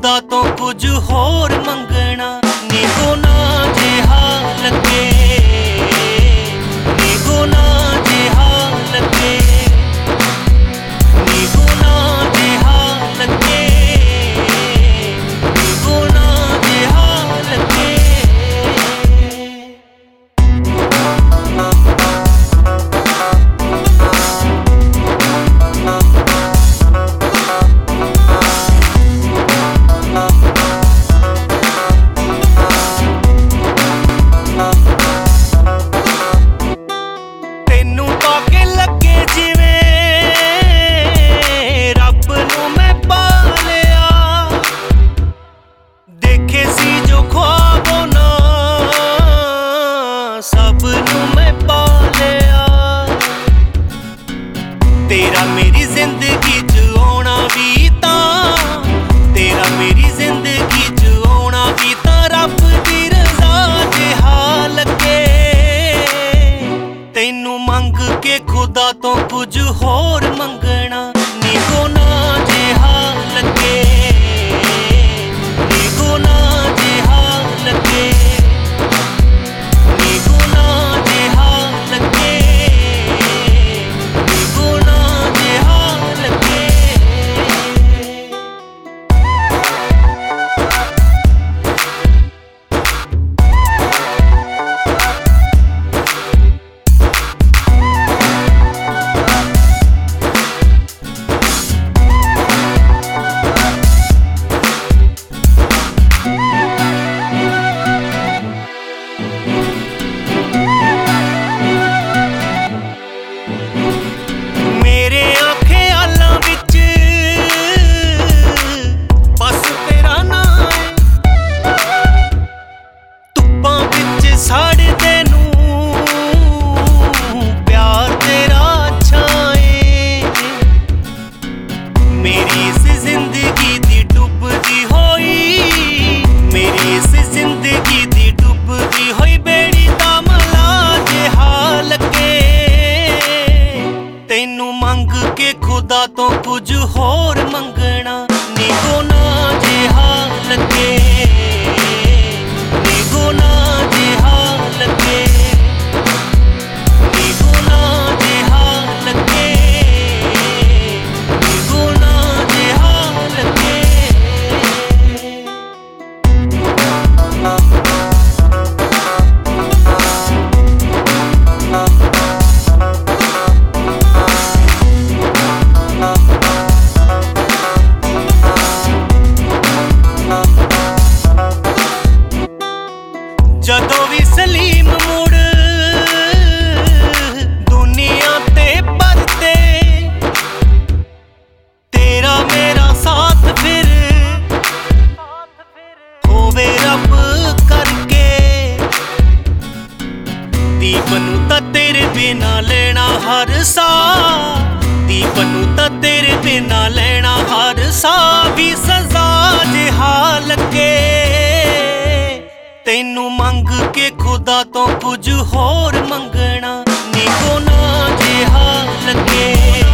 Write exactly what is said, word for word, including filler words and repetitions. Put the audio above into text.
खुदा तो कुछ होर मंगना नी गुना जिहा लगे नी गुना जिहा लगे नी गुना जिहा लगे नी गुना जिहा लगे। तेरा मेरी जिंदगी च आना भी तां तेरा मेरी जिंदगी च आना भी तां रब दी रज़ा जिहा लगे। तैनू मंग के खुदा तो कुछ होर मंगना नी गुना जिहा लगे नी गुना जिहा लगे नी गुना जिहा लगे। खुदा तो कुछ होर मंगना नी गुना जिहा लगे नी गुना जिहा लगे नी गुना जिहा लगे नी गुना जिहा लगे। जदों भी सलीम मुड़ दुनिया ते परते तेरा मेरा साथ फिर होवे रब करके। दीपनू तां तेरे बिना लेना हर सा दीपनू तां तेरे बिना लेना हर सा भी सजा जिहा लगे। तैनू मंग के खुदा तो कुछ होर मंगना नी गुना जिहा लगे।